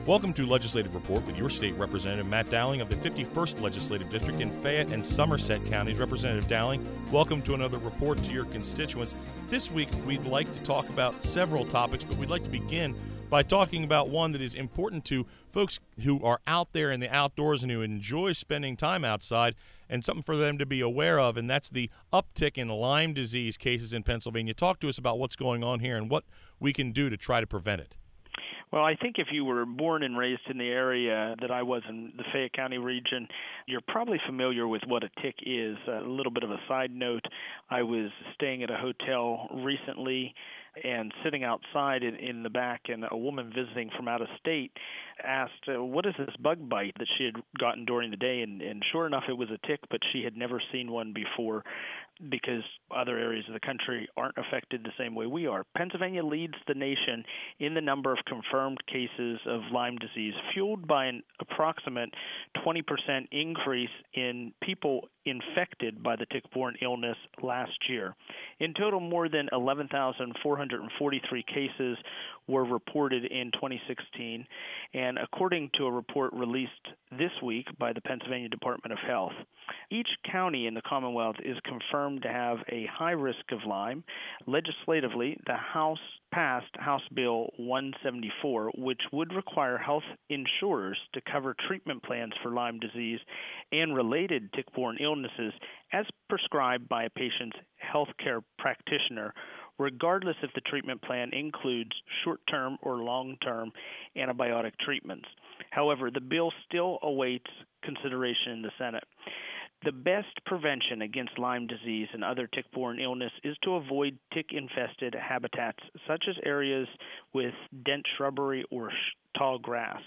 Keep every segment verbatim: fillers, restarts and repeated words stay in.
Welcome to Legislative Report with your state representative, Matt Dowling of the fifty-first Legislative District in Fayette and Somerset Counties. Representative Dowling, welcome to another report to your constituents. This week, we'd like to talk about several topics, but we'd like to begin by talking about one that is important to folks who are out there in the outdoors and who enjoy spending time outside, and something for them to be aware of, and that's the uptick in Lyme disease cases in Pennsylvania. Talk to us about what's going on here and what we can do to try to prevent it. Well, I think if you were born and raised in the area that I was in the Fayette County region, you're probably familiar with what a tick is. A little bit of a side note, I was staying at a hotel recently and sitting outside in, in the back, and a woman visiting from out of state asked, uh, what is this bug bite that she had gotten during the day? And, and sure enough, it was a tick, but she had never seen one before because other areas of the country aren't affected the same way we are. Pennsylvania leads the nation in the number of confirmed cases of Lyme disease, fueled by an approximate twenty percent increase in people infected by the tick-borne illness last year. In total, more than eleven thousand four hundred forty-three cases were reported in twenty sixteen, and according to a report released this week by the Pennsylvania Department of Health, each county in the Commonwealth is confirmed to have a high risk of Lyme. Legislatively, the House passed House Bill one seventy-four, which would require health insurers to cover treatment plans for Lyme disease and related tick-borne illnesses as prescribed by a patient's healthcare practitioner, regardless if the treatment plan includes short-term or long-term antibiotic treatments. However, the bill still awaits consideration in the Senate. The best prevention against Lyme disease and other tick-borne illness is to avoid tick-infested habitats, such as areas with dense shrubbery or tall grass.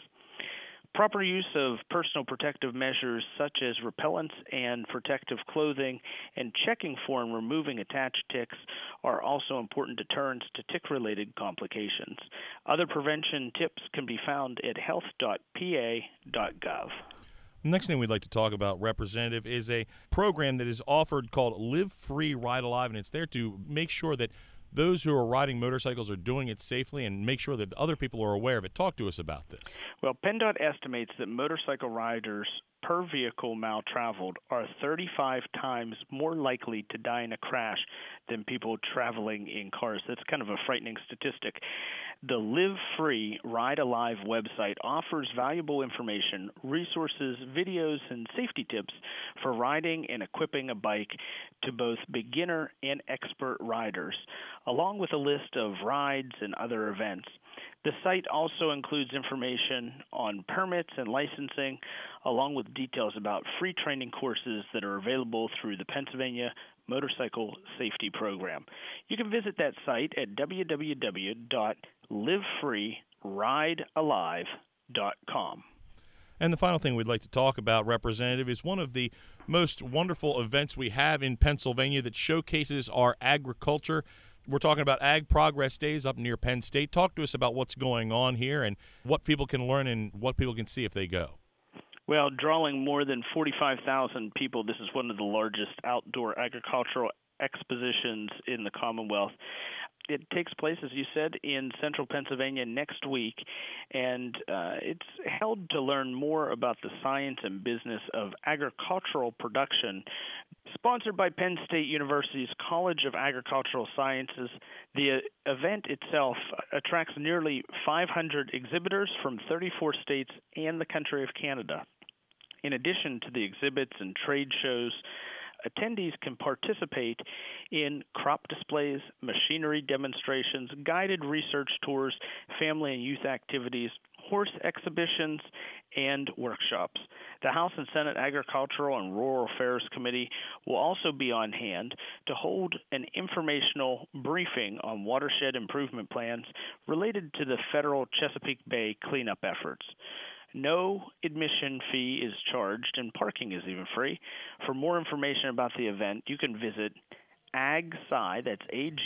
Proper use of personal protective measures such as repellents and protective clothing and checking for and removing attached ticks are also important deterrents to tick-related complications. Other prevention tips can be found at health dot p a dot gov. The next thing we'd like to talk about, Representative, is a program that is offered called Live Free, Ride Alive, and it's there to make sure that those who are riding motorcycles are doing it safely and make sure that other people are aware of it. Talk to us about this. Well, PennDOT estimates that motorcycle riders per vehicle mile traveled are thirty-five times more likely to die in a crash than people traveling in cars. That's kind of a frightening statistic. The Live Free, Ride Alive website offers valuable information, resources, videos, and safety tips for riding and equipping a bike to both beginner and expert riders, along with a list of rides and other events. The site also includes information on permits and licensing, along with details about free training courses that are available through the Pennsylvania Motorcycle Safety Program. You can visit that site at w w w dot live free ride alive dot com. And the final thing we'd like to talk about, Representative, is one of the most wonderful events we have in Pennsylvania that showcases our agriculture. We're talking about Ag Progress Days up near Penn State. Talk to us about what's going on here and what people can learn and what people can see if they go. Well, drawing more than forty-five thousand people, this is one of the largest outdoor agricultural expositions in the Commonwealth. It takes place, as you said, in central Pennsylvania next week, and uh, it's held to learn more about the science and business of agricultural production. Sponsored by Penn State University's College of Agricultural Sciences, the event itself attracts nearly five hundred exhibitors from thirty-four states and the country of Canada. In addition to the exhibits and trade shows, attendees can participate in crop displays, machinery demonstrations, guided research tours, family and youth activities, horse exhibitions, and workshops. The House and Senate Agricultural and Rural Affairs Committee will also be on hand to hold an informational briefing on watershed improvement plans related to the federal Chesapeake Bay cleanup efforts. No admission fee is charged, and parking is even free. For more information about the event, you can visit agsci, that's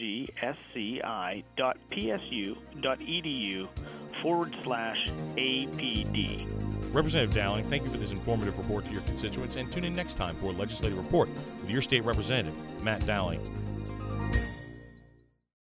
A-G-S-C-I dot P-S-U dot E-D-U forward slash A-P-D. Representative Dowling, thank you for this informative report to your constituents, and tune in next time for a Legislative Report with your state representative, Matt Dowling.